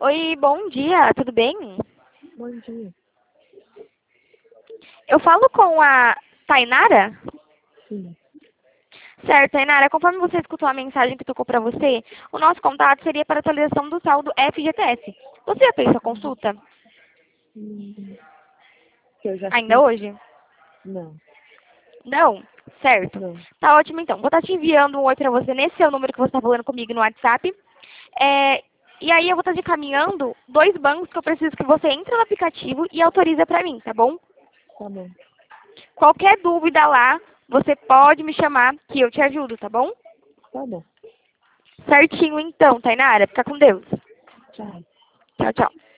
Oi, bom dia, tudo bem? Bom dia. Eu falo com a Tainara? Sim. Certo, Tainara, conforme você escutou a mensagem que tocou para você, o nosso contato seria para atualização do saldo FGTS. Você já fez sua consulta? Hum, que eu já Ainda fiz? hoje? Não, Não? Certo. não. Tá ótimo então. Vou estar te enviando um oi para você nesse seu número que você está falando comigo no WhatsApp. É, e aí eu vou estar te encaminhando dois bancos que eu preciso que você entre no aplicativo e autoriza para mim, tá bom? Tá bom. Qualquer dúvida lá, você pode me chamar que eu te ajudo, tá bom? Tá bom. Certinho então, Tainara. Fica com Deus. Tchau. Tchau, tchau.